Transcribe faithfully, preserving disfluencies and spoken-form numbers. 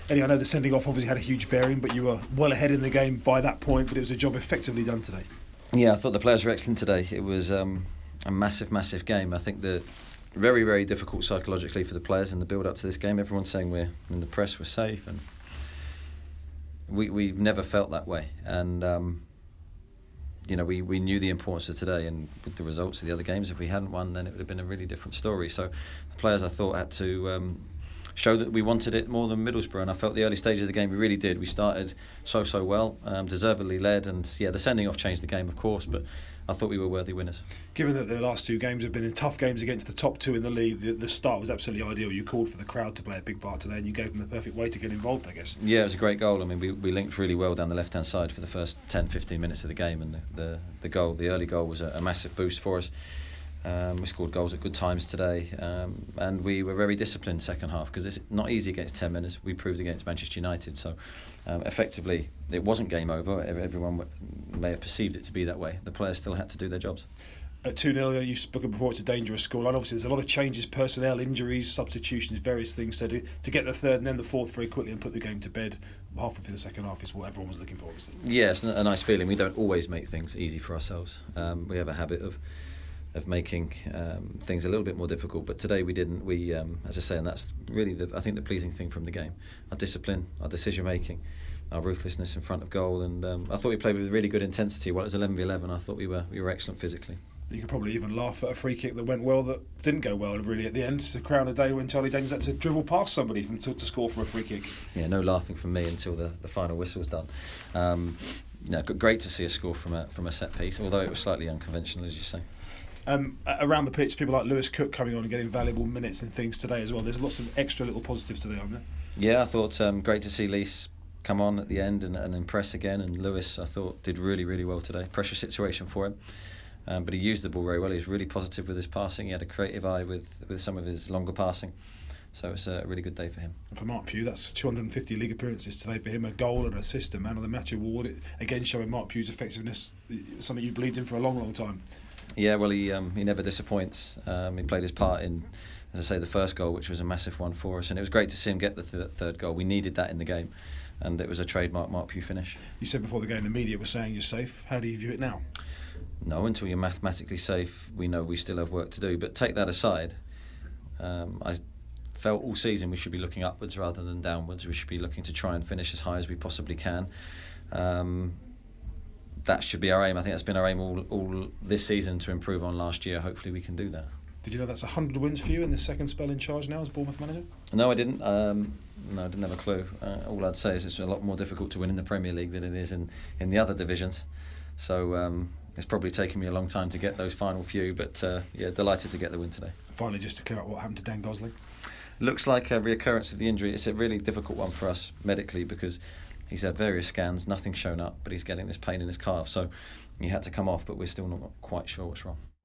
Eddie, I know the sending off obviously had a huge bearing, but you were well ahead in the game by that point, but it was a job effectively done today. Yeah, I thought the players were excellent today. It was um, a massive, massive game. I think the very, very difficult psychologically for the players in the build-up to this game. Everyone's saying we're in the press, we're safe, and we we've never felt that way. And um, you know, we, we knew the importance of today, and with the results of the other games, if we hadn't won, then it would have been a really different story. So the players, I thought, had to um, show that we wanted it more than Middlesbrough, and I felt the early stages of the game we really did. We started so, so well, um, deservedly led, and yeah, the sending off changed the game, of course, but I thought we were worthy winners. Given that the last two games have been in tough games against the top two in the league, the, the start was absolutely ideal. You called for the crowd to play a big part today, and you gave them the perfect way to get involved, I guess. Yeah, it was a great goal. I mean, we, we linked really well down the left-hand side for the first ten, fifteen minutes of the game, and the, the, the goal, the early goal was a, a massive boost for us. Um, we scored goals at good times today, um, and we were very disciplined second half, because it's not easy against ten men, as we proved against Manchester United. So um, effectively it wasn't game over. Everyone may have perceived it to be that way. The players still had to do their jobs. At two nil, you've spoken before, it's a dangerous scoreline. Obviously there's a lot of changes, personnel, injuries, substitutions, various things. So to, to get the third and then the fourth very quickly and put the game to bed halfway through the second half is what everyone was looking for, obviously. Yeah, it's a nice feeling. We don't always make things easy for ourselves. Um, we have a habit of of making um, things a little bit more difficult, but today we didn't. We, um, as I say, and that's really the I think the pleasing thing from the game: our discipline, our decision making, our ruthlessness in front of goal, and um, I thought we played with really good intensity. While it was eleven v eleven, I thought we were we were excellent physically. You could probably even laugh at a free kick that went well that didn't go well really at the end. It's a crown of the day when Charlie Daniels had to dribble past somebody to, to score from a free kick. Yeah, no laughing from me until the, the final whistle was done. Um, yeah, great to see a score from a from a set piece, although it was slightly unconventional, as you say. Um, around the pitch, people like Lewis Cook coming on and getting valuable minutes and things today as well. There's lots of extra little positives today, aren't there? Yeah, I thought um, great to see Lees come on at the end and, and impress again. And Lewis, I thought, did really, really well today. Pressure situation for him, um, but he used the ball very well. He was really positive with his passing. He had a creative eye with, with some of his longer passing. So it's a really good day for him. And for Mark Pugh, that's two hundred fifty league appearances today for him, a goal and an assist, a man of the match award. It, again, showing Mark Pugh's effectiveness, something you believed in for a long, long time. Yeah, well, he um, he never disappoints. Um, he played his part in, as I say, the first goal, which was a massive one for us, and it was great to see him get the th- third goal. We needed that in the game, and it was a trademark Mark Pugh finish. You said before the game the media were saying you're safe. How do you view it now? No, until you're mathematically safe, we know we still have work to do. But take that aside, um, I felt all season we should be looking upwards rather than downwards. We should be looking to try and finish as high as we possibly can. Um, That should be our aim. I think that's been our aim all, all this season, to improve on last year. Hopefully we can do that. Did you know that's one hundred wins for you in the second spell in charge now as Bournemouth manager? No, I didn't. Um, no, I didn't have a clue. Uh, all I'd say is it's a lot more difficult to win in the Premier League than it is in, in the other divisions. So um, it's probably taken me a long time to get those final few, but uh, yeah, delighted to get the win today. Finally, just to clear up what happened to Dan Gosling. Looks like a reoccurrence of the injury. It's a really difficult one for us medically, because he's had various scans, nothing's shown up, but he's getting this pain in his calf. So he had to come off, but we're still not quite sure what's wrong.